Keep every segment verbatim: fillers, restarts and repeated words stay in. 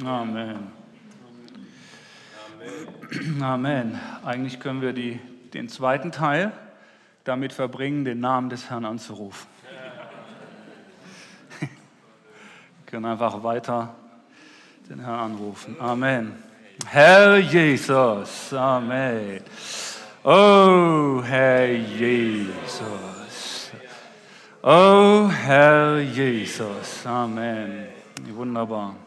Amen. Amen. Eigentlich können wir die, den zweiten Teil damit verbringen, den Namen des Herrn anzurufen. Wir können einfach weiter den Herrn anrufen. Amen. Herr Jesus. Amen. Oh, Herr Jesus. Oh, Herr Jesus. Amen. Wunderbar.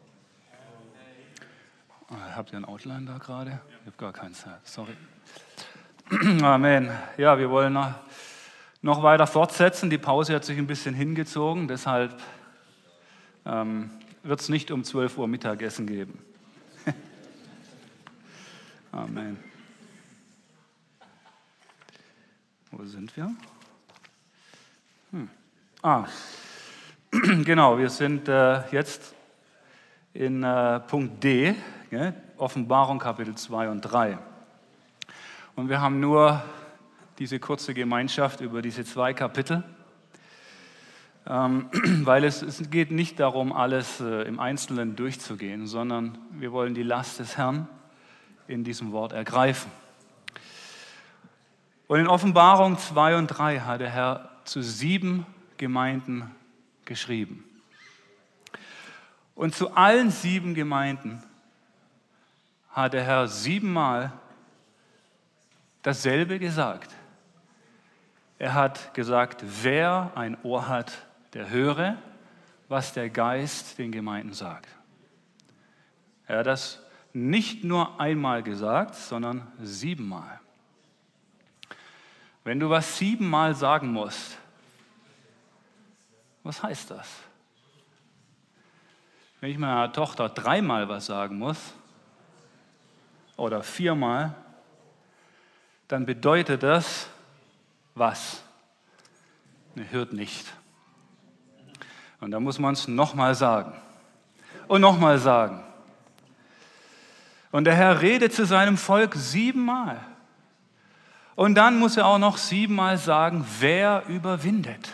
Habt ihr ein Outline da gerade? Ich habe gar keins. Sorry. Amen. Ja, wir wollen noch, noch weiter fortsetzen. Die Pause hat sich ein bisschen hingezogen, deshalb ähm, wird es nicht um zwölf Uhr Mittagessen geben. Amen. Wo sind wir? Hm. Ah, genau, wir sind äh, jetzt in äh, Punkt D, ja, Offenbarung Kapitel zwei und drei. Und wir haben nur diese kurze Gemeinschaft über diese zwei Kapitel, ähm, weil es, es geht nicht darum, alles äh, im Einzelnen durchzugehen, sondern wir wollen die Last des Herrn in diesem Wort ergreifen. Und in Offenbarung zwei und drei hat der Herr zu sieben Gemeinden geschrieben. Und zu allen sieben Gemeinden hat der Herr siebenmal dasselbe gesagt. Er hat gesagt, wer ein Ohr hat, der höre, was der Geist den Gemeinden sagt. Er hat das nicht nur einmal gesagt, sondern siebenmal. Wenn du was siebenmal sagen musst, was heißt das? Wenn ich meiner Tochter dreimal was sagen muss oder viermal, dann bedeutet das was? Ne, hört nicht. Und da muss man es nochmal sagen und nochmal sagen. Und der Herr redet zu seinem Volk siebenmal. Und dann muss er auch noch siebenmal sagen, wer überwindet.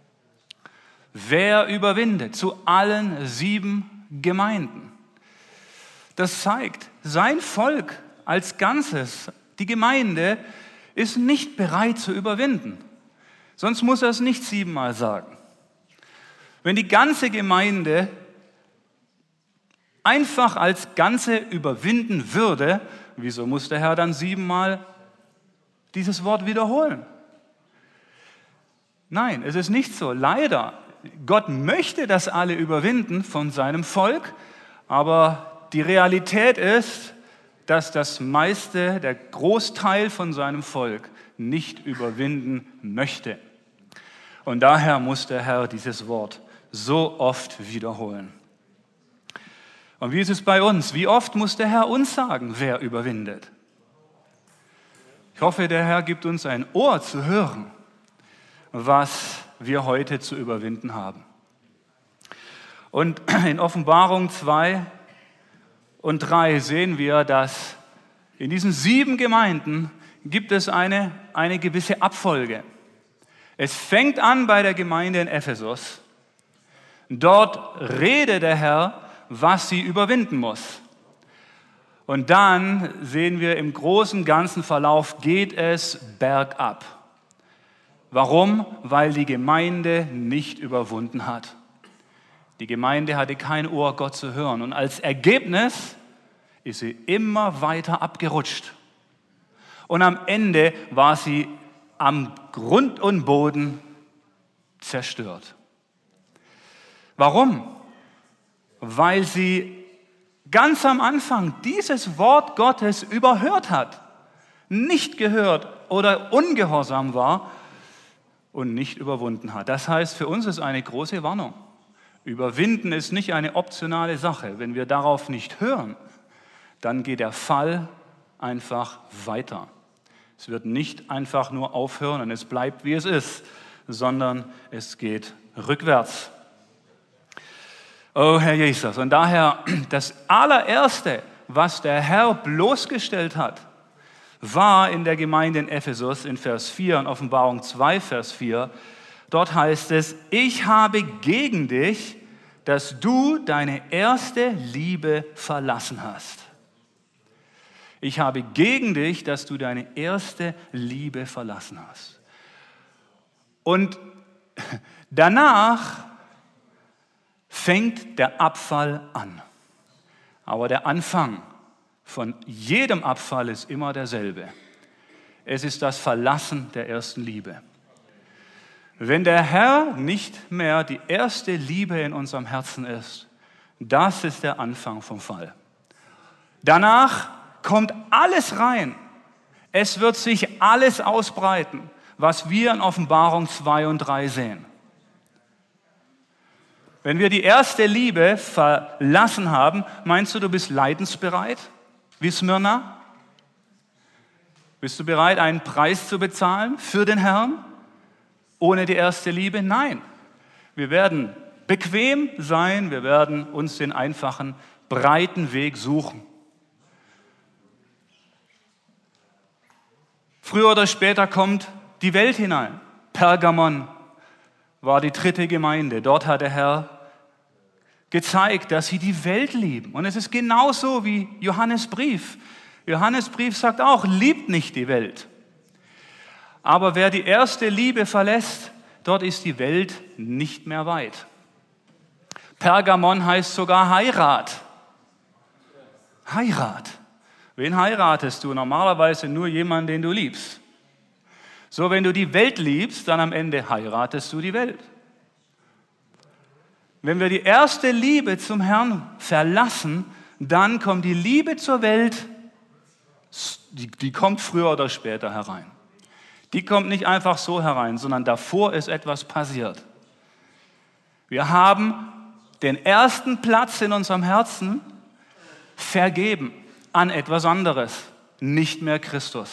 Wer überwindet zu allen sieben Gemeinden. Das zeigt, sein Volk als Ganzes, die Gemeinde, ist nicht bereit zu überwinden. Sonst muss er es nicht siebenmal sagen. Wenn die ganze Gemeinde einfach als Ganze überwinden würde, wieso muss der Herr dann siebenmal dieses Wort wiederholen? Nein, es ist nicht so. Leider, Gott möchte, dass alle überwinden von seinem Volk, aber die Realität ist, dass das meiste, der Großteil von seinem Volk nicht überwinden möchte. Und daher muss der Herr dieses Wort so oft wiederholen. Und wie ist es bei uns? Wie oft muss der Herr uns sagen, wer überwindet? Ich hoffe, der Herr gibt uns ein Ohr zu hören, was wir heute zu überwinden haben. Und in Offenbarung zwei und drei sehen wir, dass in diesen sieben Gemeinden gibt es eine, eine gewisse Abfolge. Es fängt an bei der Gemeinde in Ephesus. Dort redet der Herr, was sie überwinden muss. Und dann sehen wir im großen, ganzen Verlauf geht es bergab. Warum? Weil die Gemeinde nicht überwunden hat. Die Gemeinde hatte kein Ohr, Gott zu hören. Und als Ergebnis ist sie immer weiter abgerutscht. Und am Ende war sie am Grund und Boden zerstört. Warum? Weil sie ganz am Anfang dieses Wort Gottes überhört hat, nicht gehört oder ungehorsam war und nicht überwunden hat. Das heißt, für uns ist eine große Warnung. Überwinden ist nicht eine optionale Sache. Wenn wir darauf nicht hören, dann geht der Fall einfach weiter. Es wird nicht einfach nur aufhören und es bleibt, wie es ist, sondern es geht rückwärts. Oh, Herr Jesus. Und daher das allererste, was der Herr bloßgestellt hat, war in der Gemeinde in Ephesus in Vers vier, in Offenbarung zwei, Vers vier. Dort heißt es, ich habe gegen dich, dass du deine erste Liebe verlassen hast. Ich habe gegen dich, dass du deine erste Liebe verlassen hast. Und danach fängt der Abfall an. Aber der Anfang von jedem Abfall ist immer derselbe. Es ist das Verlassen der ersten Liebe. Wenn der Herr nicht mehr die erste Liebe in unserem Herzen ist, das ist der Anfang vom Fall. Danach kommt alles rein. Es wird sich alles ausbreiten, was wir in Offenbarung zwei und drei sehen. Wenn wir die erste Liebe verlassen haben, meinst du, du bist leidensbereit, wie Smyrna? Bist du bereit, einen Preis zu bezahlen für den Herrn, ohne die erste Liebe? Nein. Wir werden bequem sein, wir werden uns den einfachen, breiten Weg suchen. Früher oder später kommt die Welt hinein. Pergamon war die dritte Gemeinde. Dort hat der Herr gezeigt, dass sie die Welt lieben. Und es ist genauso wie Johannesbrief. Johannesbrief sagt auch, liebt nicht die Welt. Aber wer die erste Liebe verlässt, dort ist die Welt nicht mehr weit. Pergamon heißt sogar Heirat. Heirat. Wen heiratest du? Normalerweise nur jemanden, den du liebst. So, wenn du die Welt liebst, dann am Ende heiratest du die Welt. Wenn wir die erste Liebe zum Herrn verlassen, dann kommt die Liebe zur Welt, die, die kommt früher oder später herein. Die kommt nicht einfach so herein, sondern davor ist etwas passiert. Wir haben den ersten Platz in unserem Herzen vergeben an etwas anderes, nicht mehr Christus.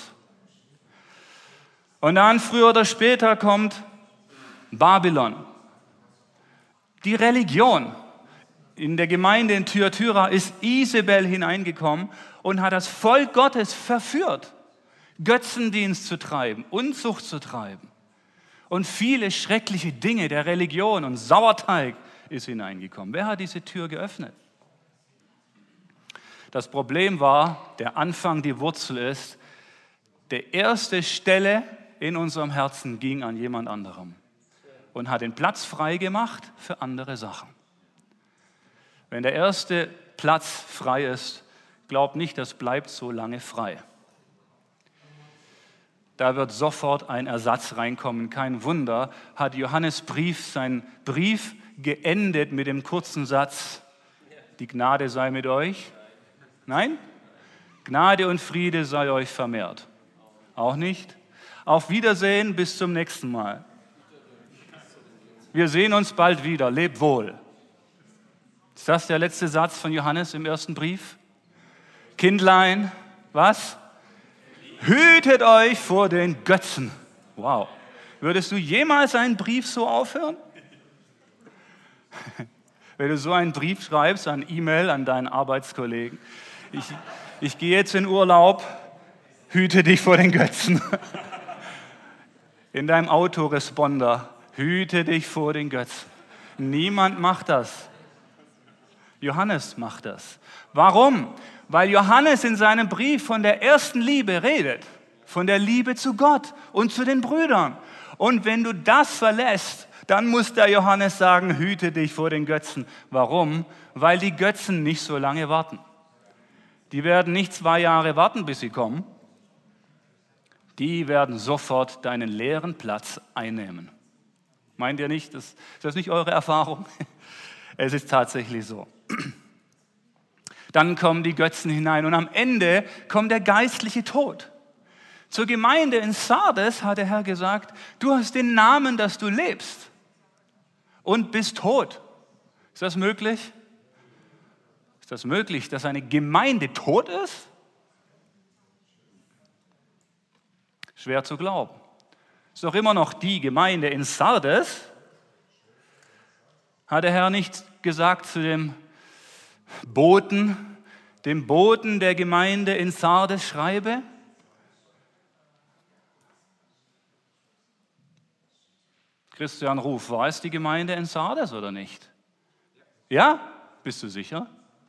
Und dann früher oder später kommt Babylon. Die Religion. In der Gemeinde in Thyatira ist Isabel hineingekommen und hat das Volk Gottes verführt, Götzendienst zu treiben, Unzucht zu treiben. Und viele schreckliche Dinge der Religion und Sauerteig ist hineingekommen. Wer hat diese Tür geöffnet? Das Problem war, der Anfang, die Wurzel ist, der erste Stelle in unserem Herzen ging an jemand anderem und hat den Platz frei gemacht für andere Sachen. Wenn der erste Platz frei ist, glaub nicht, das bleibt so lange frei. Da wird sofort ein Ersatz reinkommen. Kein Wunder, hat Johannes Brief seinen Brief geendet mit dem kurzen Satz, die Gnade sei mit euch. Nein? Gnade und Friede sei euch vermehrt. Auch nicht? Auf Wiedersehen, bis zum nächsten Mal. Wir sehen uns bald wieder. Lebt wohl. Ist das der letzte Satz von Johannes im ersten Brief? Kindlein, was? Hütet euch vor den Götzen. Wow. Würdest du jemals einen Brief so aufhören? Wenn du so einen Brief schreibst, an E-Mail an deinen Arbeitskollegen. Ich, ich gehe jetzt in Urlaub, hüte dich vor den Götzen. In deinem Autoresponder, hüte dich vor den Götzen. Niemand macht das. Johannes macht das. Warum? Weil Johannes in seinem Brief von der ersten Liebe redet, von der Liebe zu Gott und zu den Brüdern. Und wenn du das verlässt, dann muss der Johannes sagen, hüte dich vor den Götzen. Warum? Weil die Götzen nicht so lange warten. Die werden nicht zwei Jahre warten, bis sie kommen. Die werden sofort deinen leeren Platz einnehmen. Meint ihr nicht? Das, ist das nicht eure Erfahrung? Es ist tatsächlich so. Dann kommen die Götzen hinein und am Ende kommt der geistliche Tod. Zur Gemeinde in Sardes hat der Herr gesagt, du hast den Namen, dass du lebst und bist tot. Ist das möglich? Ist das möglich, dass eine Gemeinde tot ist? Schwer zu glauben. Ist doch immer noch die Gemeinde in Sardes. Hat der Herr nicht gesagt zu dem Boten, dem Boten der Gemeinde in Sardes schreibe? Christian Ruf, war es die Gemeinde in Sardes oder nicht? Ja? Bist du sicher?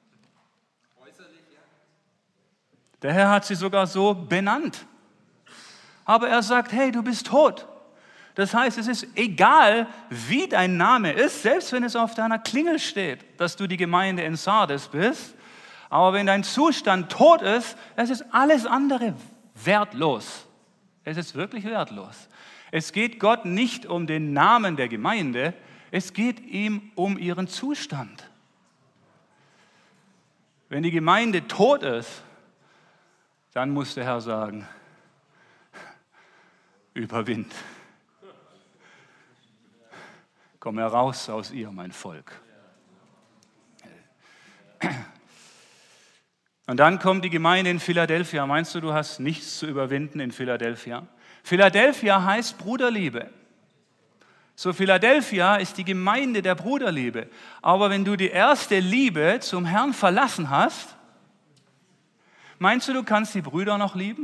Der Herr hat sie sogar so benannt. Aber er sagt, hey, du bist tot. Das heißt, es ist egal, wie dein Name ist, selbst wenn es auf deiner Klingel steht, dass du die Gemeinde in Sardes bist. Aber wenn dein Zustand tot ist, es ist alles andere wertlos. Es ist wirklich wertlos. Es geht Gott nicht um den Namen der Gemeinde, es geht ihm um ihren Zustand. Wenn die Gemeinde tot ist, dann muss der Herr sagen, überwind. Komm heraus aus ihr, mein Volk. Und dann kommt die Gemeinde in Philadelphia. Meinst du, du hast nichts zu überwinden in Philadelphia? Philadelphia heißt Bruderliebe. So, Philadelphia ist die Gemeinde der Bruderliebe. Aber wenn du die erste Liebe zum Herrn verlassen hast, meinst du, du kannst die Brüder noch lieben?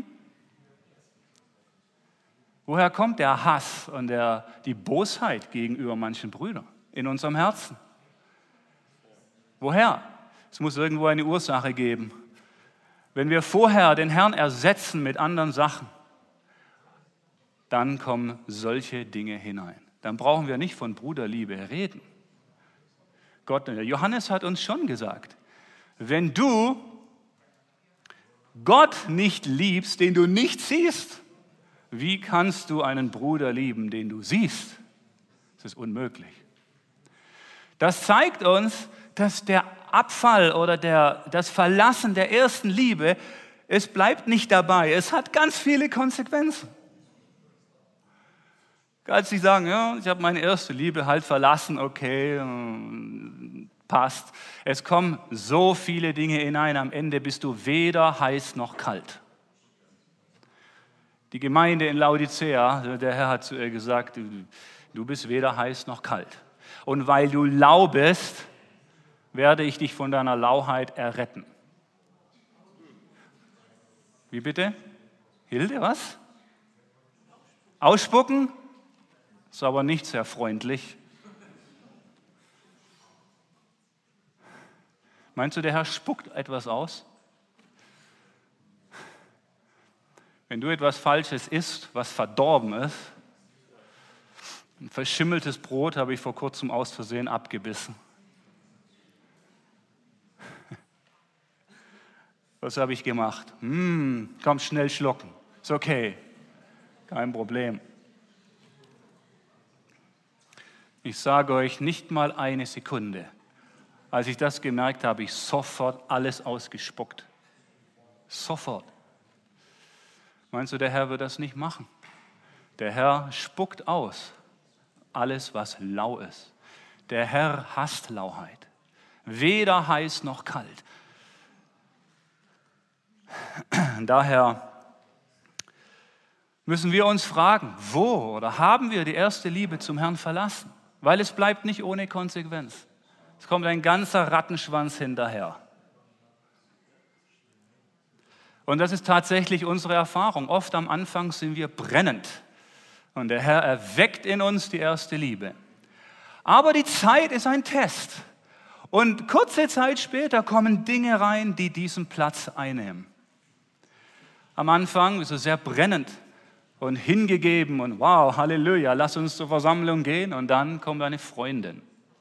Woher kommt der Hass und der, die Bosheit gegenüber manchen Brüdern in unserem Herzen? Woher? Es muss irgendwo eine Ursache geben. Wenn wir vorher den Herrn ersetzen mit anderen Sachen, dann kommen solche Dinge hinein. Dann brauchen wir nicht von Bruderliebe reden. Gott, Johannes hat uns schon gesagt, wenn du Gott nicht liebst, den du nicht siehst, wie kannst du einen Bruder lieben, den du siehst? Das ist unmöglich. Das zeigt uns, dass der Abfall oder der, das Verlassen der ersten Liebe, es bleibt nicht dabei. Es hat ganz viele Konsequenzen. Als sie sagen, ja, ich habe meine erste Liebe halt verlassen, okay, passt. Es kommen so viele Dinge hinein, am Ende bist du weder heiß noch kalt. Die Gemeinde in Laodicea, der Herr hat zu ihr gesagt, du bist weder heiß noch kalt. Und weil du lau bist, werde ich dich von deiner Lauheit erretten. Wie bitte? Hilde, was? Ausspucken? Ist aber nicht sehr freundlich. Meinst du, der Herr spuckt etwas aus? Wenn du etwas Falsches isst, was verdorben ist, ein verschimmeltes Brot habe ich vor kurzem aus Versehen abgebissen. Was habe ich gemacht? Hm, komm, schnell schlucken. Ist okay, kein Problem. Ich sage euch, nicht mal eine Sekunde. Als ich das gemerkt habe, habe ich sofort alles ausgespuckt. Sofort. Meinst du, der Herr wird das nicht machen? Der Herr spuckt aus alles, was lau ist. Der Herr hasst Lauheit. Weder heiß noch kalt. Daher müssen wir uns fragen, wo oder haben wir die erste Liebe zum Herrn verlassen? Weil es bleibt nicht ohne Konsequenz. Es kommt ein ganzer Rattenschwanz hinterher. Und das ist tatsächlich unsere Erfahrung. Oft am Anfang sind wir brennend. Und der Herr erweckt in uns die erste Liebe. Aber die Zeit ist ein Test. Und kurze Zeit später kommen Dinge rein, die diesen Platz einnehmen. Am Anfang ist es sehr brennend und hingegeben und wow, Halleluja, lass uns zur Versammlung gehen. Und dann kommt eine Freundin.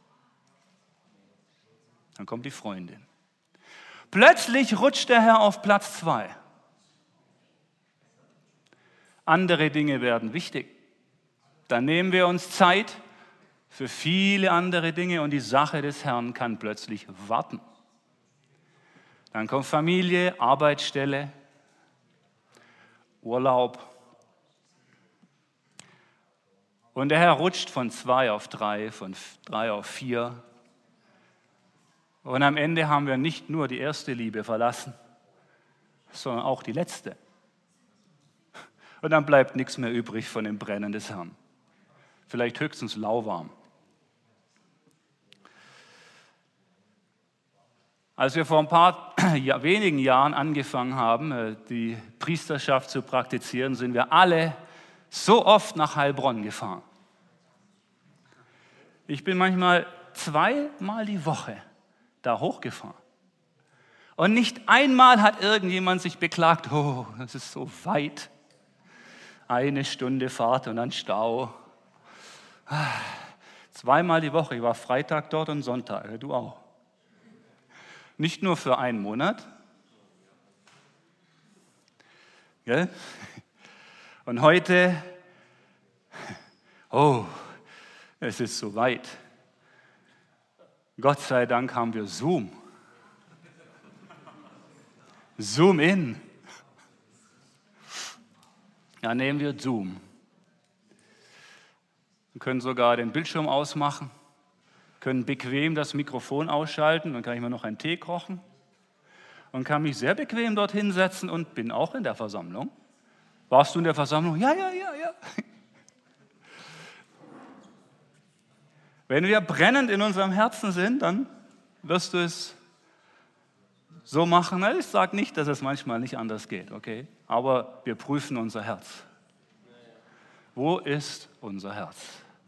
Dann kommt die Freundin. Plötzlich rutscht der Herr auf Platz zwei. Andere Dinge werden wichtig. Dann nehmen wir uns Zeit für viele andere Dinge und die Sache des Herrn kann plötzlich warten. Dann kommt Familie, Arbeitsstelle, Urlaub. Und der Herr rutscht von zwei auf drei, von drei auf vier. Und am Ende haben wir nicht nur die erste Liebe verlassen, sondern auch die letzte. Und dann bleibt nichts mehr übrig von dem Brennen des Herrn. Vielleicht höchstens lauwarm. Als wir vor ein paar ja, wenigen Jahren angefangen haben, die Priesterschaft zu praktizieren, sind wir alle so oft nach Heilbronn gefahren. Ich bin manchmal zweimal die Woche da hochgefahren. Und nicht einmal hat irgendjemand sich beklagt, oh, das ist so weit. Eine Stunde Fahrt und dann Stau. Zweimal die Woche. Ich war Freitag dort und Sonntag. Du auch. Nicht nur für einen Monat. Gell? Und heute, oh, es ist so weit. Gott sei Dank haben wir Zoom. Zoom in. Ja, nehmen wir Zoom. Wir können sogar den Bildschirm ausmachen, können bequem das Mikrofon ausschalten, dann kann ich mir noch einen Tee kochen und kann mich sehr bequem dort hinsetzen und bin auch in der Versammlung. Warst du in der Versammlung? Ja, ja, ja, ja. Wenn wir brennend in unserem Herzen sind, dann wirst du es so machen. Ich sage nicht, dass es manchmal nicht anders geht, okay? Aber wir prüfen unser Herz. Wo ist unser Herz?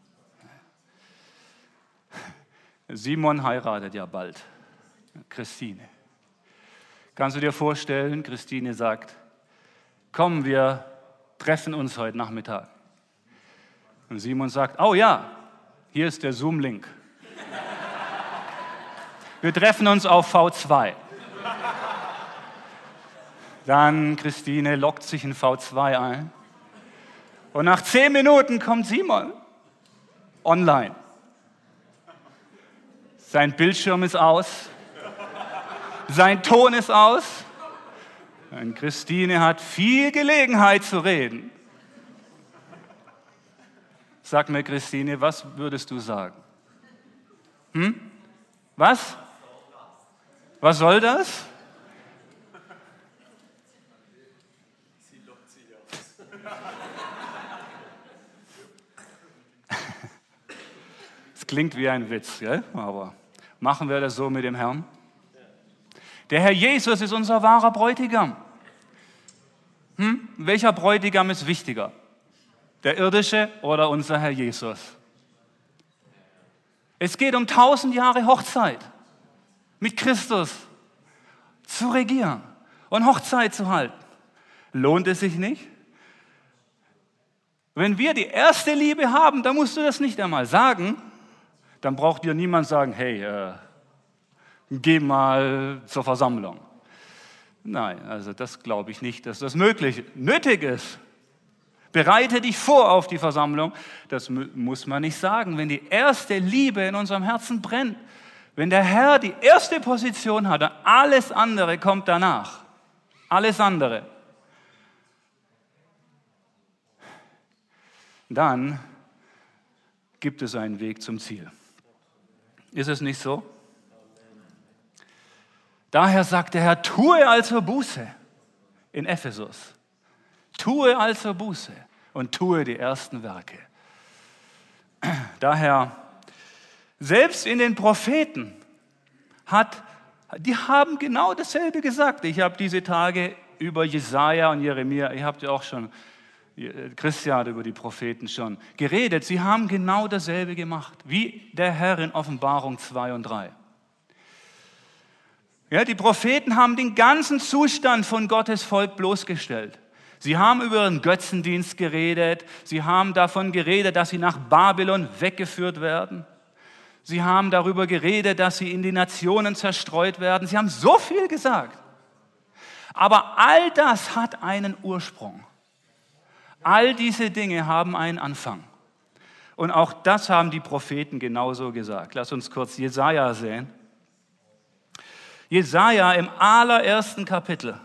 Simon heiratet ja bald. Christine. Kannst du dir vorstellen, Christine sagt, komm, wir treffen uns heute Nachmittag. Und Simon sagt, oh ja, hier ist der Zoom-Link. Wir treffen uns auf V zwei. Dann Christine loggt sich in V zwei ein. Und nach zehn Minuten kommt Simon online. Sein Bildschirm ist aus. Sein Ton ist aus. Und Christine hat viel Gelegenheit zu reden. Sag mir, Christine, was würdest du sagen? Hm? Was? Was soll das? Es klingt wie ein Witz, gell? Aber machen wir das so mit dem Herrn? Der Herr Jesus ist unser wahrer Bräutigam. Hm? Welcher Bräutigam ist wichtiger? Der irdische oder unser Herr Jesus? Es geht um tausend Jahre Hochzeit mit Christus zu regieren und Hochzeit zu halten. Lohnt es sich nicht? Wenn wir die erste Liebe haben, dann musst du das nicht einmal sagen. Dann braucht dir niemand sagen, hey, äh, geh mal zur Versammlung. Nein, also das glaube ich nicht, dass das möglich, nötig ist. Bereite dich vor auf die Versammlung. Das muss man nicht sagen. Wenn die erste Liebe in unserem Herzen brennt, wenn der Herr die erste Position hat, dann alles andere kommt danach. Alles andere. Dann gibt es einen Weg zum Ziel. Ist es nicht so? Daher sagt der Herr, tue also Buße in Ephesus. Tue also Buße und tue die ersten Werke. Daher, selbst in den Propheten, hat, die haben genau dasselbe gesagt. Ich habe diese Tage über Jesaja und Jeremia, ihr habt ja auch schon, Christian hat über die Propheten schon geredet. Sie haben genau dasselbe gemacht, wie der Herr in Offenbarung zwei und drei. Ja, die Propheten haben den ganzen Zustand von Gottes Volk bloßgestellt. Sie haben über ihren Götzendienst geredet. Sie haben davon geredet, dass sie nach Babylon weggeführt werden. Sie haben darüber geredet, dass sie in die Nationen zerstreut werden. Sie haben so viel gesagt. Aber all das hat einen Ursprung. All diese Dinge haben einen Anfang. Und auch das haben die Propheten genauso gesagt. Lass uns kurz Jesaja sehen. Jesaja im allerersten Kapitel.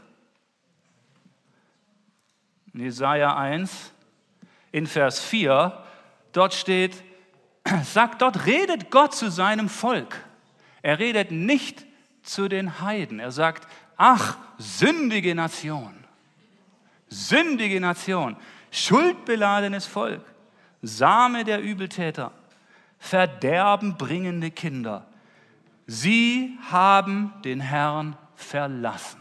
Jesaja eins, in Vers vier, dort steht, sagt, dort redet Gott zu seinem Volk. Er redet nicht zu den Heiden. Er sagt, ach, sündige Nation, sündige Nation, schuldbeladenes Volk, Same der Übeltäter, Verderben bringende Kinder. Sie haben den Herrn verlassen.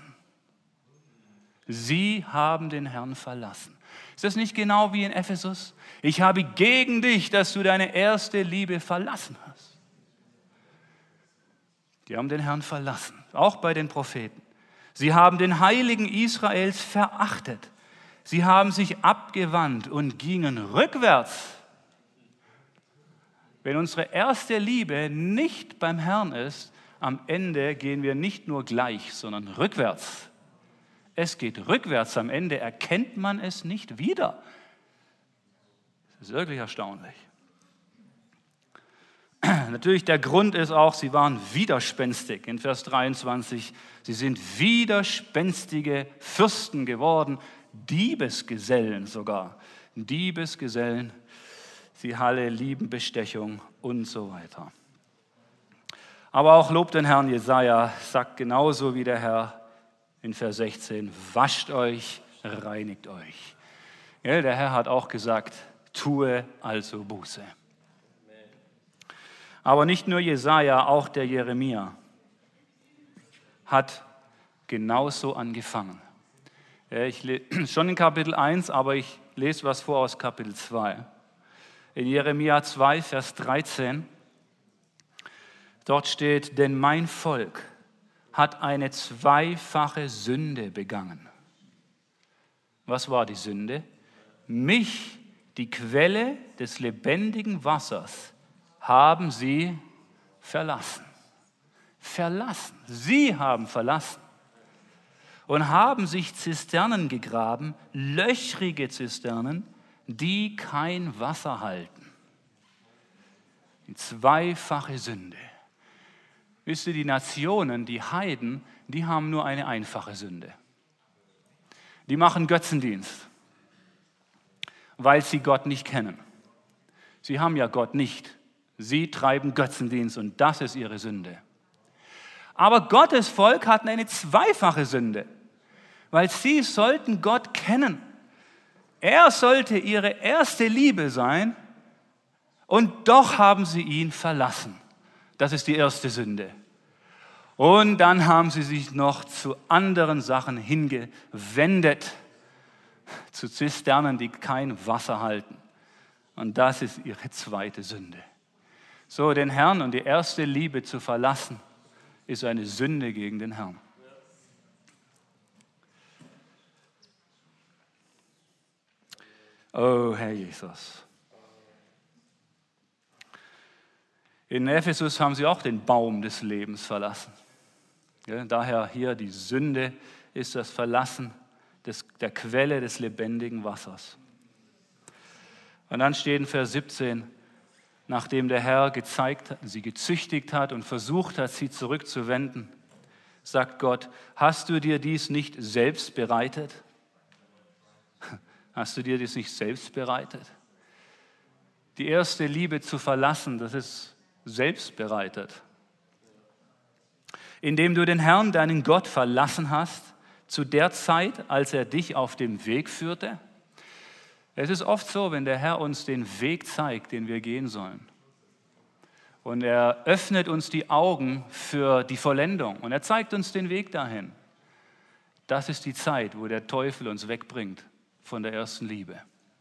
Sie haben den Herrn verlassen. Ist das nicht genau wie in Ephesus? Ich habe gegen dich, dass du deine erste Liebe verlassen hast. Die haben den Herrn verlassen, auch bei den Propheten. Sie haben den Heiligen Israels verachtet. Sie haben sich abgewandt und gingen rückwärts. Wenn unsere erste Liebe nicht beim Herrn ist, am Ende gehen wir nicht nur gleich, sondern rückwärts. Es geht rückwärts. Am Ende erkennt man es nicht wieder. Das ist wirklich erstaunlich. Natürlich, der Grund ist auch, sie waren widerspenstig. In Vers dreiundzwanzig, sie sind widerspenstige Fürsten geworden, Diebesgesellen sogar. Diebesgesellen, sie alle lieben Bestechung und so weiter. Aber auch lobt den Herrn. Jesaja sagt genauso wie der Herr in Vers sechzehn, wascht euch, reinigt euch. Ja, der Herr hat auch gesagt, tue also Buße. Aber nicht nur Jesaja, auch der Jeremia hat genauso angefangen. Ja, ich lese schon in Kapitel eins, aber ich lese was vor aus Kapitel zwei. In Jeremia zwei, Vers dreizehn, dort steht, denn mein Volk hat eine zweifache Sünde begangen. Was war die Sünde? Mich, die Quelle des lebendigen Wassers, haben sie verlassen. Verlassen. Sie haben verlassen. Und haben sich Zisternen gegraben, löchrige Zisternen, die kein Wasser halten. Die zweifache Sünde. Wisst ihr, die Nationen, die Heiden, die haben nur eine einfache Sünde. Die machen Götzendienst, weil sie Gott nicht kennen. Sie haben ja Gott nicht. Sie treiben Götzendienst und das ist ihre Sünde. Aber Gottes Volk hat eine zweifache Sünde, weil sie sollten Gott kennen. Er sollte ihre erste Liebe sein und doch haben sie ihn verlassen. Das ist die erste Sünde. Und dann haben sie sich noch zu anderen Sachen hingewendet, zu Zisternen, die kein Wasser halten. Und das ist ihre zweite Sünde. So, den Herrn und die erste Liebe zu verlassen, ist eine Sünde gegen den Herrn. Oh, Herr Jesus. In Ephesus haben sie auch den Baum des Lebens verlassen. Ja, daher hier die Sünde ist das Verlassen des, der Quelle des lebendigen Wassers. Und dann steht in Vers siebzehn, nachdem der Herr gezeigt, sie gezüchtigt hat und versucht hat, sie zurückzuwenden, sagt Gott, hast du dir dies nicht selbst bereitet? Hast du dir dies nicht selbst bereitet? Die erste Liebe zu verlassen, das ist selbst bereitet. Indem du den Herrn, deinen Gott, verlassen hast, zu der Zeit, als er dich auf dem Weg führte. Es ist oft so, wenn der Herr uns den Weg zeigt, den wir gehen sollen. Und er öffnet uns die Augen für die Vollendung und er zeigt uns den Weg dahin. Das ist die Zeit, wo der Teufel uns wegbringt von der ersten Liebe.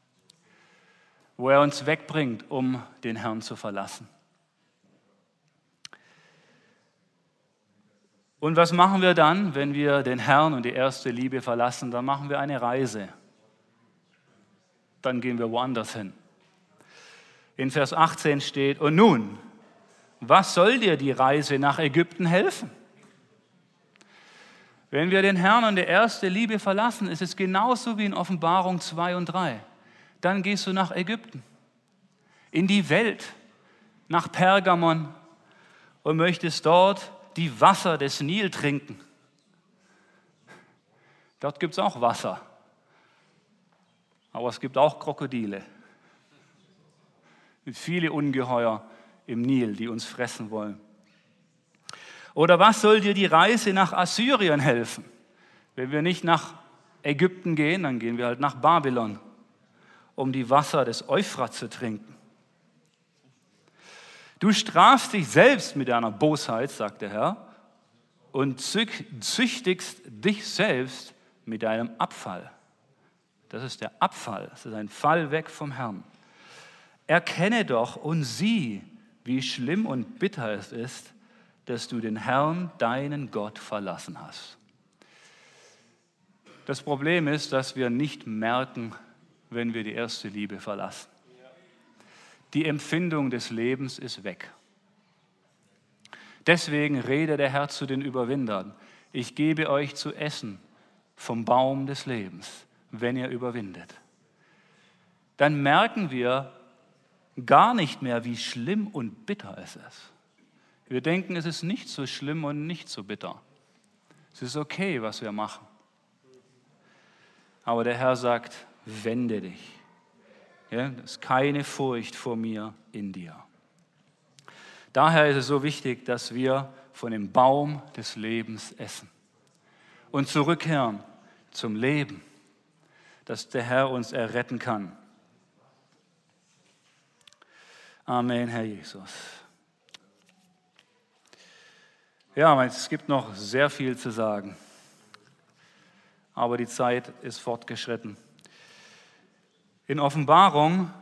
Wo er uns wegbringt, um den Herrn zu verlassen. Und was machen wir dann, wenn wir den Herrn und die erste Liebe verlassen? Dann machen wir eine Reise. Dann gehen wir woanders hin. In Vers achtzehn steht, und nun, was soll dir die Reise nach Ägypten helfen? Wenn wir den Herrn und die erste Liebe verlassen, ist es genauso wie in Offenbarung zwei und drei. Dann gehst du nach Ägypten, in die Welt, nach Pergamon und möchtest dort die Wasser des Nil trinken. Dort gibt es auch Wasser. Aber es gibt auch Krokodile. Mit viele Ungeheuer im Nil, die uns fressen wollen. Oder was soll dir die Reise nach Assyrien helfen? Wenn wir nicht nach Ägypten gehen, dann gehen wir halt nach Babylon, um die Wasser des Euphrat zu trinken. Du strafst dich selbst mit deiner Bosheit, sagt der Herr, und züchtigst dich selbst mit deinem Abfall. Das ist der Abfall, das ist ein Fall weg vom Herrn. Erkenne doch und sieh, wie schlimm und bitter es ist, dass du den Herrn, deinen Gott, verlassen hast. Das Problem ist, dass wir nicht merken, wenn wir die erste Liebe verlassen. Die Empfindung des Lebens ist weg. Deswegen redet der Herr zu den Überwindern: Ich gebe euch zu essen vom Baum des Lebens, wenn ihr überwindet. Dann merken wir gar nicht mehr, wie schlimm und bitter es ist. Wir denken, es ist nicht so schlimm und nicht so bitter. Es ist okay, was wir machen. Aber der Herr sagt, wende dich. Ja, es ist keine Furcht vor mir in dir. Daher ist es so wichtig, dass wir von dem Baum des Lebens essen und zurückkehren zum Leben, dass der Herr uns erretten kann. Amen, Herr Jesus. Ja, es gibt noch sehr viel zu sagen, aber die Zeit ist fortgeschritten. In Offenbarung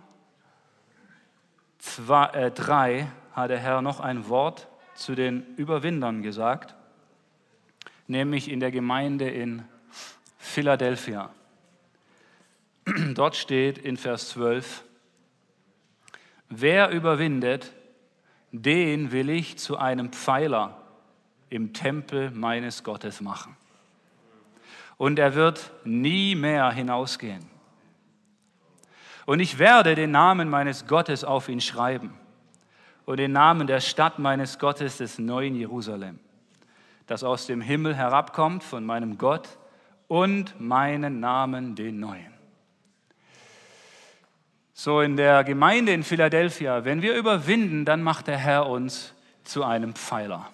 drei hat der Herr noch ein Wort zu den Überwindern gesagt, nämlich in der Gemeinde in Philadelphia. Dort steht in Vers zwölf, wer überwindet, den will ich zu einem Pfeiler im Tempel meines Gottes machen. Und er wird nie mehr hinausgehen. Und ich werde den Namen meines Gottes auf ihn schreiben und den Namen der Stadt meines Gottes, des neuen Jerusalem, das aus dem Himmel herabkommt von meinem Gott, und meinen Namen, den neuen. So in der Gemeinde in Philadelphia, wenn wir überwinden, dann macht der Herr uns zu einem Pfeiler.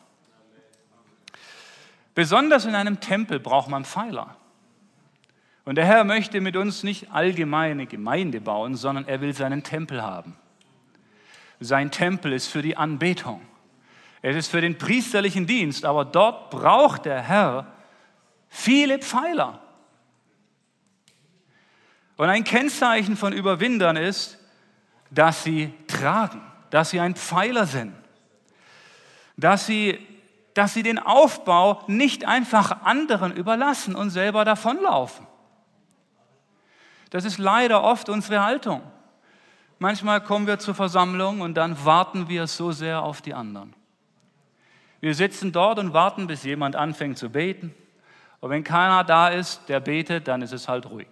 Besonders in einem Tempel braucht man Pfeiler. Und der Herr möchte mit uns nicht allgemeine Gemeinde bauen, sondern er will seinen Tempel haben. Sein Tempel ist für die Anbetung. Es ist für den priesterlichen Dienst, aber dort braucht der Herr viele Pfeiler. Und ein Kennzeichen von Überwindern ist, dass sie tragen, dass sie ein Pfeiler sind, dass sie, dass sie den Aufbau nicht einfach anderen überlassen und selber davonlaufen. Das ist leider oft unsere Haltung. Manchmal kommen wir zur Versammlung und dann warten wir so sehr auf die anderen. Wir sitzen dort und warten, bis jemand anfängt zu beten. Und wenn keiner da ist, der betet, dann ist es halt ruhig.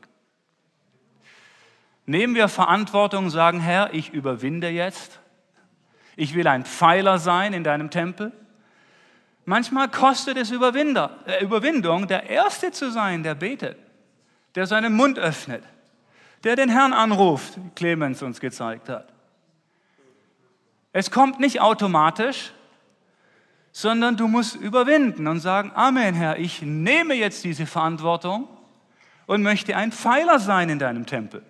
Nehmen wir Verantwortung und sagen, Herr, ich überwinde jetzt. Ich will ein Pfeiler sein in deinem Tempel. Manchmal kostet es Überwinder, äh, Überwindung, der Erste zu sein, der betet, der seinen Mund öffnet, der den Herrn anruft, wie Clemens uns gezeigt hat. Es kommt nicht automatisch, sondern du musst überwinden und sagen, Amen, Herr, ich nehme jetzt diese Verantwortung und möchte ein Pfeiler sein in deinem Tempel.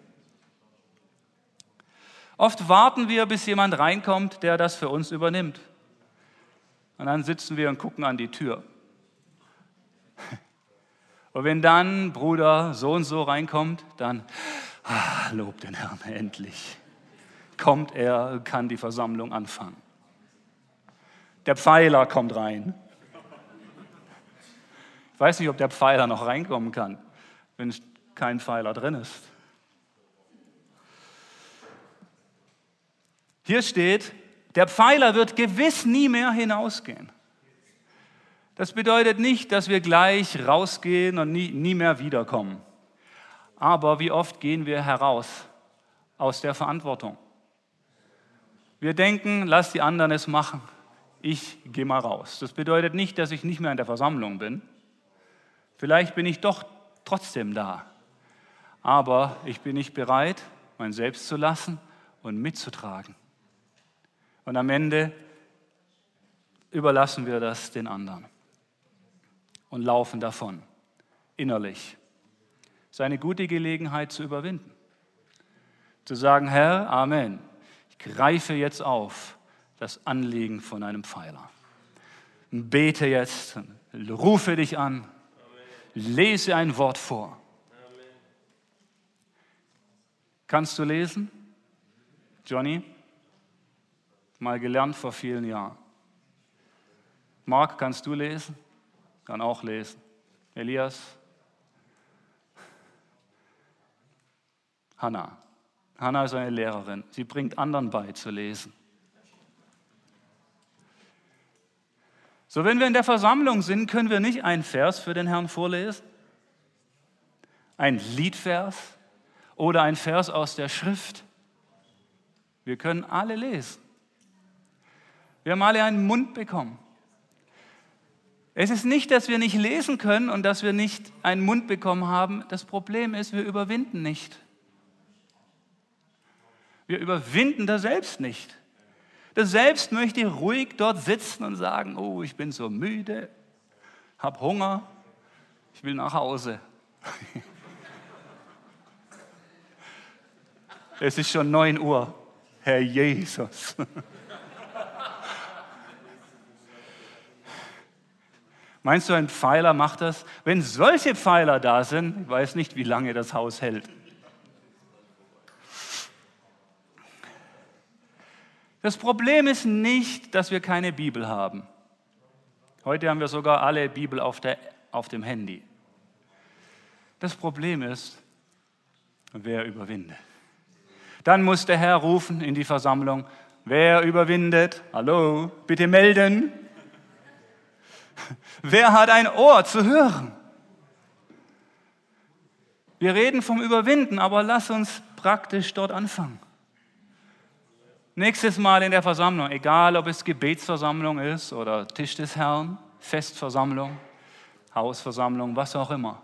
Oft warten wir, bis jemand reinkommt, der das für uns übernimmt. Und dann sitzen wir und gucken an die Tür. Und wenn dann Bruder so und so reinkommt, dann ah, lob den Herrn, endlich kommt er, kann die Versammlung anfangen. Der Pfeiler kommt rein. Ich weiß nicht, ob der Pfeiler noch reinkommen kann, wenn kein Pfeiler drin ist. Hier steht, der Pfeiler wird gewiss nie mehr hinausgehen. Das bedeutet nicht, dass wir gleich rausgehen und nie, nie mehr wiederkommen. Aber wie oft gehen wir heraus aus der Verantwortung? Wir denken, lass die anderen es machen. Ich gehe mal raus. Das bedeutet nicht, dass ich nicht mehr in der Versammlung bin. Vielleicht bin ich doch trotzdem da. Aber ich bin nicht bereit, mein Selbst zu lassen und mitzutragen. Und am Ende überlassen wir das den anderen und laufen davon, innerlich. Es ist eine gute Gelegenheit zu überwinden. Zu sagen, Herr, Amen, ich greife jetzt auf das Anliegen von einem Pfeiler. Bete jetzt, rufe dich an, lese ein Wort vor. Kannst du lesen? Johnny? Mal gelernt vor vielen Jahren. Marc, kannst du lesen? Kann auch lesen. Elias? Hannah. Hannah ist eine Lehrerin. Sie bringt anderen bei zu lesen. So, wenn wir in der Versammlung sind, können wir nicht einen Vers für den Herrn vorlesen, ein Liedvers oder ein Vers aus der Schrift. Wir können alle lesen. Wir haben alle einen Mund bekommen. Es ist nicht, dass wir nicht lesen können und dass wir nicht einen Mund bekommen haben. Das Problem ist, wir überwinden nicht. Wir überwinden das Selbst nicht. Das Selbst möchte ruhig dort sitzen und sagen, oh, ich bin so müde, habe Hunger, ich will nach Hause. Es ist schon neun Uhr, Herr Jesus. Meinst du, ein Pfeiler macht das? Wenn solche Pfeiler da sind, ich weiß nicht, wie lange das Haus hält. Das Problem ist nicht, dass wir keine Bibel haben. Heute haben wir sogar alle Bibel auf, der, auf dem Handy. Das Problem ist, wer überwindet. Dann muss der Herr rufen in die Versammlung, wer überwindet? Hallo, bitte melden. Wer hat ein Ohr zu hören? Wir reden vom Überwinden, aber lass uns praktisch dort anfangen. Nächstes Mal in der Versammlung, egal ob es Gebetsversammlung ist oder Tisch des Herrn, Festversammlung, Hausversammlung, was auch immer,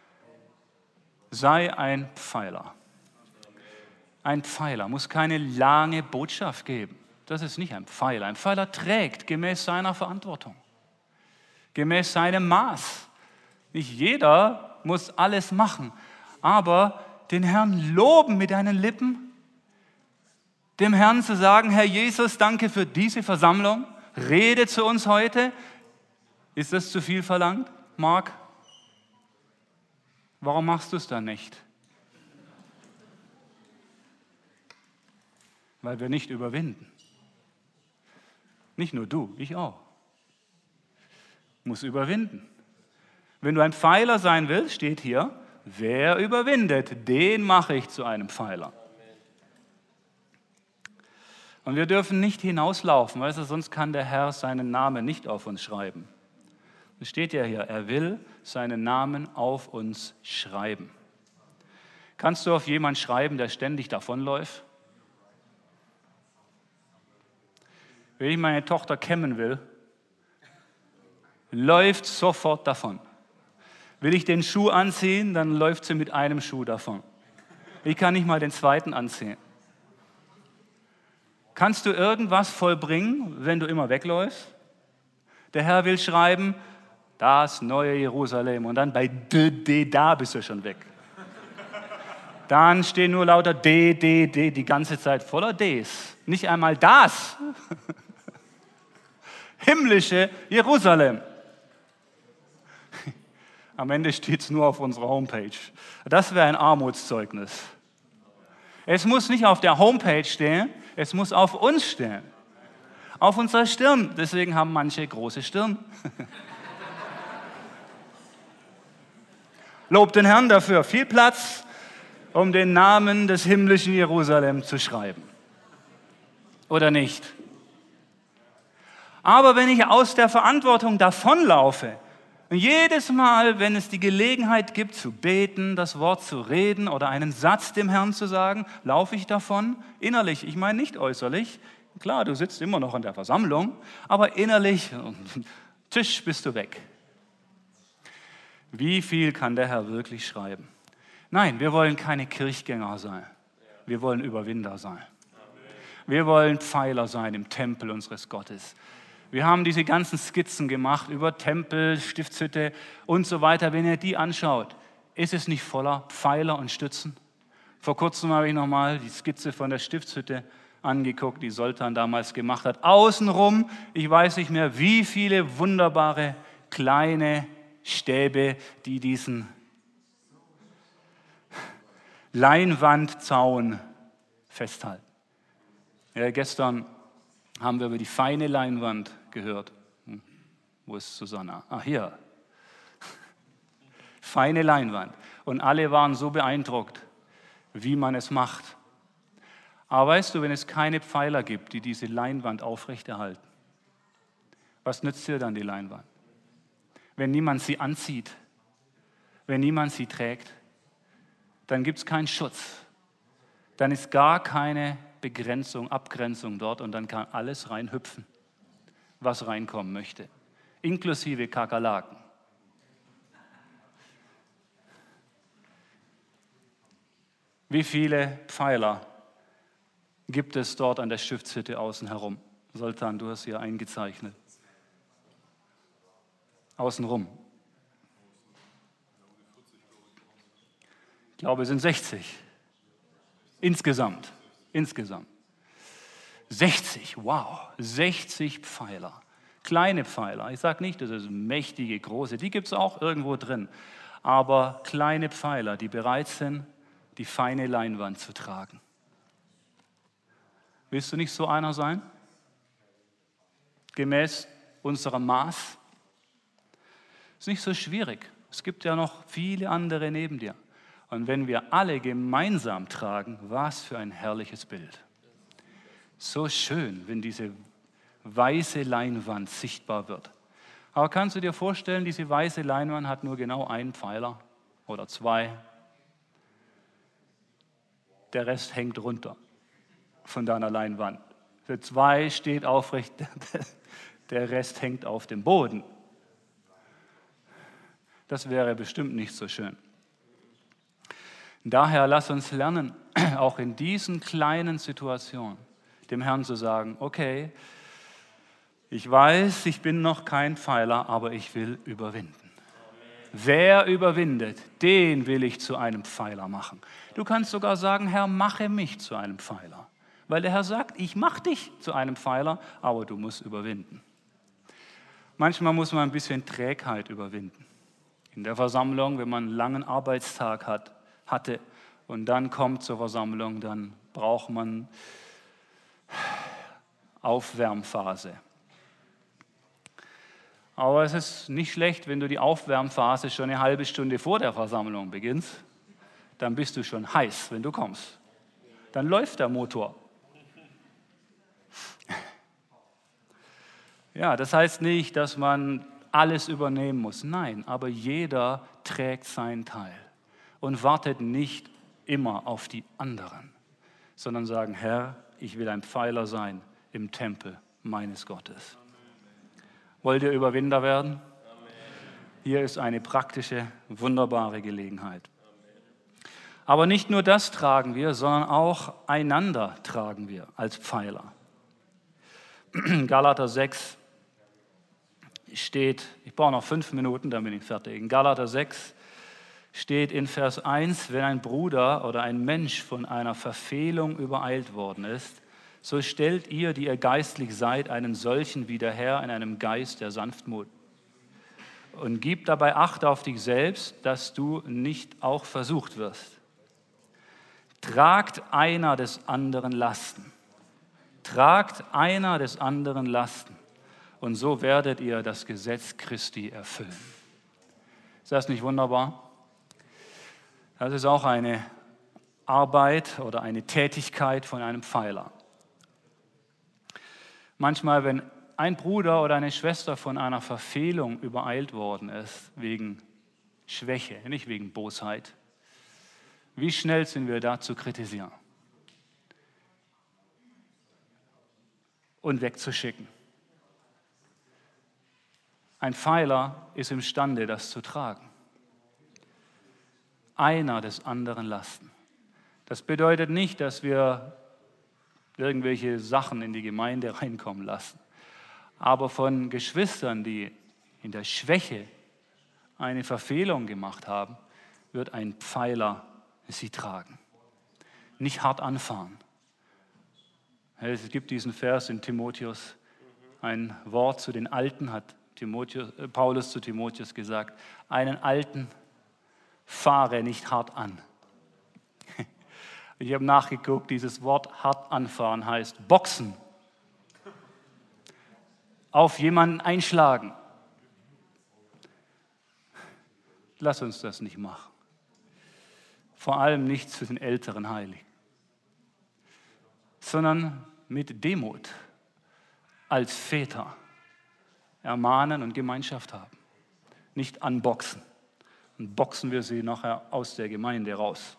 sei ein Pfeiler. Ein Pfeiler muss keine lange Botschaft geben. Das ist nicht ein Pfeiler. Ein Pfeiler trägt gemäß seiner Verantwortung, gemäß seinem Maß. Nicht jeder muss alles machen, aber den Herrn loben mit deinen Lippen, dem Herrn zu sagen, Herr Jesus, danke für diese Versammlung, rede zu uns heute. Ist das zu viel verlangt, Marc? Warum machst du es dann nicht? Weil wir nicht überwinden. Nicht nur du, ich auch. Muss überwinden. Wenn du ein Pfeiler sein willst, steht hier, wer überwindet, den mache ich zu einem Pfeiler. Und wir dürfen nicht hinauslaufen, weißt du, sonst kann der Herr seinen Namen nicht auf uns schreiben. Es steht ja hier, er will seinen Namen auf uns schreiben. Kannst du auf jemanden schreiben, der ständig davonläuft? Wenn ich meine Tochter kämmen will, läuft sofort davon. Will ich den Schuh anziehen, dann läuft sie mit einem Schuh davon. Ich kann nicht mal den zweiten anziehen. Kannst du irgendwas vollbringen, wenn du immer wegläufst? Der Herr will schreiben, das neue Jerusalem. Und dann bei D, D, da bist du schon weg. Dann stehen nur lauter D, D, D, die ganze Zeit voller Ds. Nicht einmal das. Himmlische Jerusalem. Am Ende steht es nur auf unserer Homepage. Das wäre ein Armutszeugnis. Es muss nicht auf der Homepage stehen, es muss auf uns stehen. Auf unserer Stirn. Deswegen haben manche große Stirn. Lob den Herrn dafür. Viel Platz, um den Namen des himmlischen Jerusalem zu schreiben. Oder nicht? Aber wenn ich aus der Verantwortung davonlaufe, und jedes Mal, wenn es die Gelegenheit gibt, zu beten, das Wort zu reden oder einen Satz dem Herrn zu sagen, laufe ich davon innerlich. Ich meine nicht äußerlich. Klar, du sitzt immer noch in der Versammlung, aber innerlich, Tisch, bist du weg. Wie viel kann der Herr wirklich schreiben? Nein, wir wollen keine Kirchgänger sein. Wir wollen Überwinder sein. Wir wollen Pfeiler sein im Tempel unseres Gottes. Wir haben diese ganzen Skizzen gemacht über Tempel, Stiftshütte und so weiter. Wenn ihr die anschaut, ist es nicht voller Pfeiler und Stützen? Vor kurzem habe ich nochmal die Skizze von der Stiftshütte angeguckt, die Soltan damals gemacht hat. Außenrum, ich weiß nicht mehr, wie viele wunderbare kleine Stäbe, die diesen Leinwandzaun festhalten. Ja, gestern haben wir über die feine Leinwand gehört. Wo ist Susanna? Ah, hier. Feine Leinwand. Und alle waren so beeindruckt, wie man es macht. Aber weißt du, wenn es keine Pfeiler gibt, die diese Leinwand aufrechterhalten, was nützt dir dann die Leinwand? Wenn niemand sie anzieht, wenn niemand sie trägt, dann gibt es keinen Schutz. Dann ist gar keine Begrenzung, Abgrenzung dort und dann kann alles reinhüpfen, was reinkommen möchte, inklusive Kakerlaken. Wie viele Pfeiler gibt es dort an der Stiftshütte außen herum? Sultan, du hast hier eingezeichnet. Außenrum. Ich glaube, es sind sechzig. Insgesamt. Insgesamt. sechzig, wow, sechzig Pfeiler. Kleine Pfeiler. Ich sage nicht, das ist mächtige, große, die gibt es auch irgendwo drin. Aber kleine Pfeiler, die bereit sind, die feine Leinwand zu tragen. Willst du nicht so einer sein? Gemäß unserem Maß? Ist nicht so schwierig. Es gibt ja noch viele andere neben dir. Und wenn wir alle gemeinsam tragen, was für ein herrliches Bild. So schön, wenn diese weiße Leinwand sichtbar wird. Aber kannst du dir vorstellen, diese weiße Leinwand hat nur genau einen Pfeiler oder zwei. Der Rest hängt runter von deiner Leinwand. Für zwei steht aufrecht, der Rest hängt auf dem Boden. Das wäre bestimmt nicht so schön. Daher lass uns lernen, auch in diesen kleinen Situationen, dem Herrn zu sagen, okay, ich weiß, ich bin noch kein Pfeiler, aber ich will überwinden. Wer überwindet, den will ich zu einem Pfeiler machen. Du kannst sogar sagen, Herr, mache mich zu einem Pfeiler. Weil der Herr sagt, ich mache dich zu einem Pfeiler, aber du musst überwinden. Manchmal muss man ein bisschen Trägheit überwinden. In der Versammlung, wenn man einen langen Arbeitstag hat, hatte und dann kommt zur Versammlung, dann braucht man Aufwärmphase. Aber es ist nicht schlecht, wenn du die Aufwärmphase schon eine halbe Stunde vor der Versammlung beginnst, dann bist du schon heiß, wenn du kommst. Dann läuft der Motor. Ja, das heißt nicht, dass man alles übernehmen muss. Nein, aber jeder trägt seinen Teil und wartet nicht immer auf die anderen, sondern sagen, Herr, ich will ein Pfeiler sein im Tempel meines Gottes. Wollt ihr Überwinder werden? Hier ist eine praktische, wunderbare Gelegenheit. Aber nicht nur das tragen wir, sondern auch einander tragen wir als Pfeiler. Galater sechs steht, ich brauche noch fünf Minuten, dann bin ich fertig. In Galater sechs steht in Vers eins, wenn ein Bruder oder ein Mensch von einer Verfehlung übereilt worden ist, so stellt ihr, die ihr geistlich seid, einen solchen wieder her in einem Geist der Sanftmut. Und gib dabei Acht auf dich selbst, dass du nicht auch versucht wirst. Tragt einer des anderen Lasten. Tragt einer des anderen Lasten. Und so werdet ihr das Gesetz Christi erfüllen. Ist das nicht wunderbar? Das ist auch eine Arbeit oder eine Tätigkeit von einem Pfeiler. Manchmal, wenn ein Bruder oder eine Schwester von einer Verfehlung übereilt worden ist, wegen Schwäche, nicht wegen Bosheit, wie schnell sind wir da zu kritisieren und wegzuschicken? Ein Pfeiler ist imstande, das zu tragen. Einer des anderen Lasten. Das bedeutet nicht, dass wir irgendwelche Sachen in die Gemeinde reinkommen lassen. Aber von Geschwistern, die in der Schwäche eine Verfehlung gemacht haben, wird ein Pfeiler sie tragen. Nicht hart anfahren. Es gibt diesen Vers in Timotheus, ein Wort zu den Alten hat Timotheus, Paulus zu Timotheus gesagt, einen Alten fahre nicht hart an. Ich habe nachgeguckt, dieses Wort hart anfahren heißt boxen. Auf jemanden einschlagen. lass uns das nicht machen. Vor allem nicht zu den älteren Heiligen, sondern mit Demut als Väter ermahnen und Gemeinschaft haben. Nicht anboxen. Und boxen wir sie nachher aus der Gemeinde raus.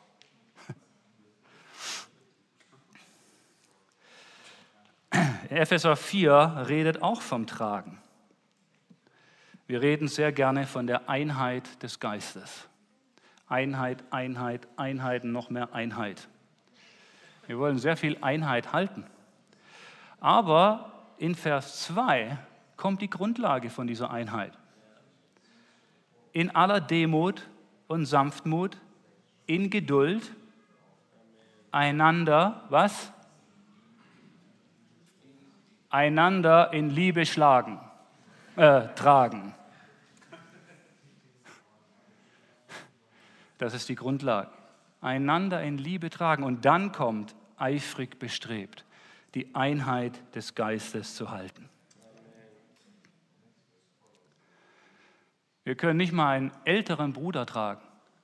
Epheser vier redet auch vom Tragen. Wir reden sehr gerne von der Einheit des Geistes. Einheit, Einheit, Einheit und noch mehr Einheit. Wir wollen sehr viel Einheit halten. Aber in Vers zwei kommt die Grundlage von dieser Einheit. In aller Demut und Sanftmut, in Geduld, einander, was? Einander in Liebe schlagen, äh, tragen. Das ist die Grundlage. Einander in Liebe tragen. Und dann kommt eifrig bestrebt, die Einheit des Geistes zu halten. Wir können nicht mal einen älteren Bruder tragen,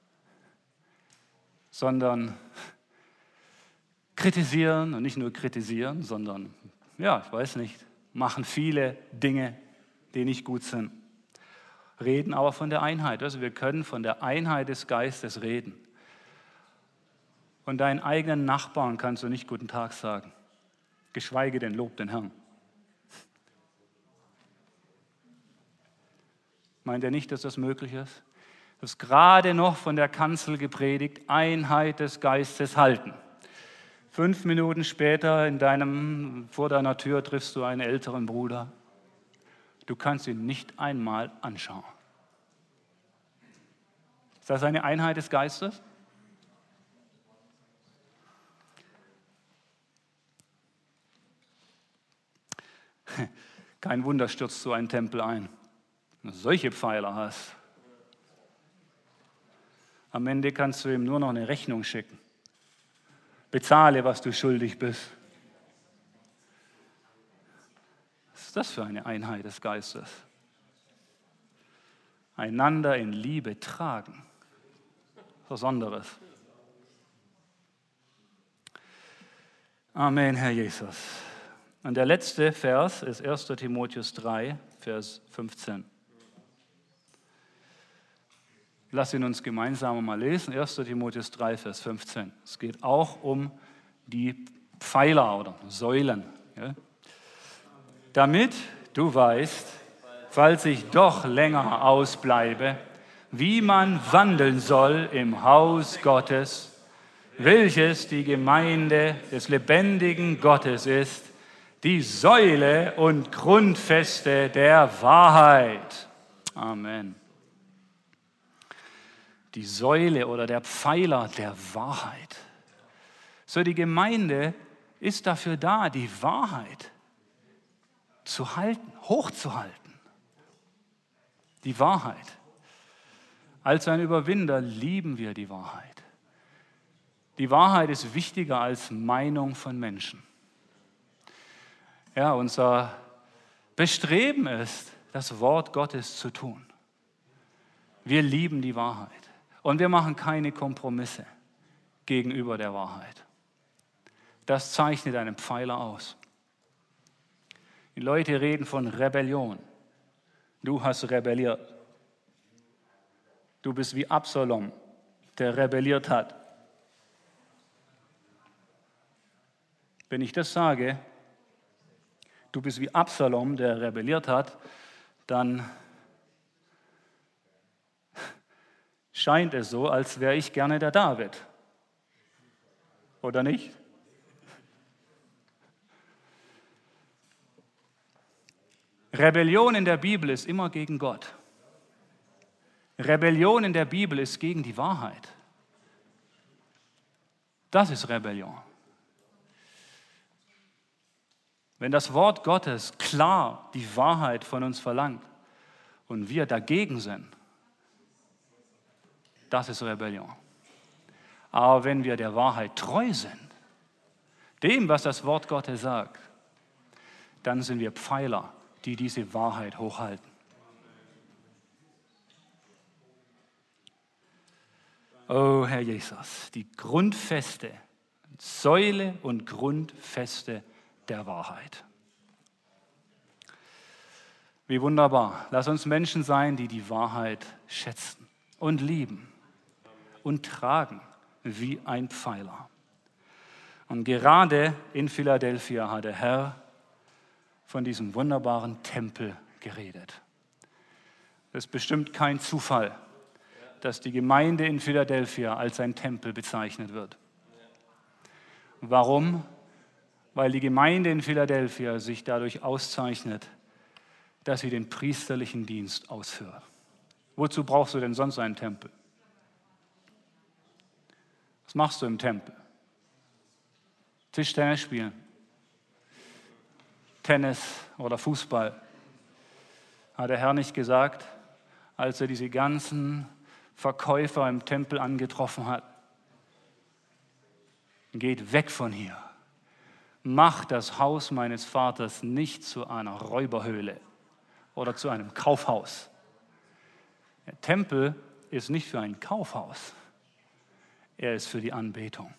sondern kritisieren und nicht nur kritisieren, sondern, ja, ich weiß nicht, machen viele Dinge, die nicht gut sind. Reden aber von der Einheit. Also wir können von der Einheit des Geistes reden. Und deinen eigenen Nachbarn kannst du nicht guten Tag sagen, geschweige denn Lob den Herrn. Meint er nicht, dass das möglich ist? Das ist gerade noch von der Kanzel gepredigt, Einheit des Geistes halten. Fünf Minuten später in deinem, vor deiner Tür triffst du einen älteren Bruder. Du kannst ihn nicht einmal anschauen. Ist das eine Einheit des Geistes? Kein Wunder stürzt so ein Tempel ein. Wenn du solche Pfeiler hast. Am Ende kannst du ihm nur noch eine Rechnung schicken. Bezahle, was du schuldig bist. Was ist das für eine Einheit des Geistes? Einander in Liebe tragen. Was anderes. Amen, Herr Jesus. Und der letzte Vers ist erster Timotheus drei, Vers fünfzehn. Lass ihn uns gemeinsam mal lesen. erster Timotheus drei, Vers fünfzehn. Es geht auch um die Pfeiler oder Säulen. Ja? Damit du weißt, falls ich doch länger ausbleibe, wie man wandeln soll im Haus Gottes, welches die Gemeinde des lebendigen Gottes ist, die Säule und Grundfeste der Wahrheit. Amen. Die Säule oder der Pfeiler der Wahrheit. So, die Gemeinde ist dafür da, die Wahrheit zu halten, hochzuhalten. Die Wahrheit. Als ein Überwinder lieben wir die Wahrheit. Die Wahrheit ist wichtiger als Meinung von Menschen. Ja, unser Bestreben ist, das Wort Gottes zu tun. Wir lieben die Wahrheit. Und wir machen keine Kompromisse gegenüber der Wahrheit. Das zeichnet einen Pfeiler aus. Die Leute reden von Rebellion. Du hast rebelliert. Du bist wie Absalom, der rebelliert hat. Wenn ich das sage, du bist wie Absalom, der rebelliert hat, dann scheint es so, als wäre ich gerne der David. Oder nicht? Rebellion in der Bibel ist immer gegen Gott. Rebellion in der Bibel ist gegen die Wahrheit. Das ist Rebellion. Wenn das Wort Gottes klar die Wahrheit von uns verlangt und wir dagegen sind, das ist Rebellion. Aber wenn wir der Wahrheit treu sind, dem, was das Wort Gottes sagt, dann sind wir Pfeiler, die diese Wahrheit hochhalten. Oh Herr Jesus, die Grundfeste, Säule und Grundfeste der Wahrheit. Wie wunderbar. Lass uns Menschen sein, die die Wahrheit schätzen und lieben und tragen wie ein Pfeiler. Und gerade in Philadelphia hat der Herr von diesem wunderbaren Tempel geredet. Es ist bestimmt kein Zufall, dass die Gemeinde in Philadelphia als ein Tempel bezeichnet wird. Warum? Weil die Gemeinde in Philadelphia sich dadurch auszeichnet, dass sie den priesterlichen Dienst ausführt. Wozu brauchst du denn sonst einen Tempel? Was machst du im Tempel? Tischtennis spielen, Tennis oder Fußball. Hat der Herr nicht gesagt, als er diese ganzen Verkäufer im Tempel angetroffen hat? Geht weg von hier. Macht das Haus meines Vaters nicht zu einer Räuberhöhle oder zu einem Kaufhaus. Der Tempel ist nicht für ein Kaufhaus. Er ist für die Anbetung.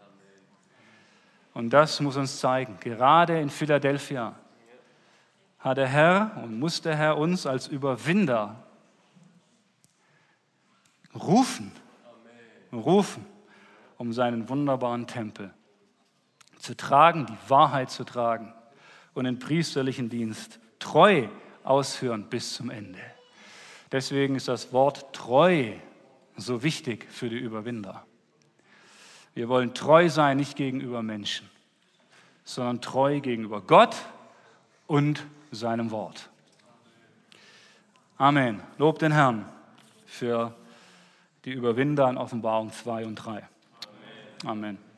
Und das muss uns zeigen, gerade in Philadelphia hat der Herr und muss der Herr uns als Überwinder rufen, rufen, um seinen wunderbaren Tempel zu tragen, die Wahrheit zu tragen und den priesterlichen Dienst treu ausführen bis zum Ende. Deswegen ist das Wort treu so wichtig für die Überwinder. Wir wollen treu sein, nicht gegenüber Menschen, sondern treu gegenüber Gott und seinem Wort. Amen. Lob den Herrn für die Überwinder in Offenbarung zwei und drei. Amen. Amen.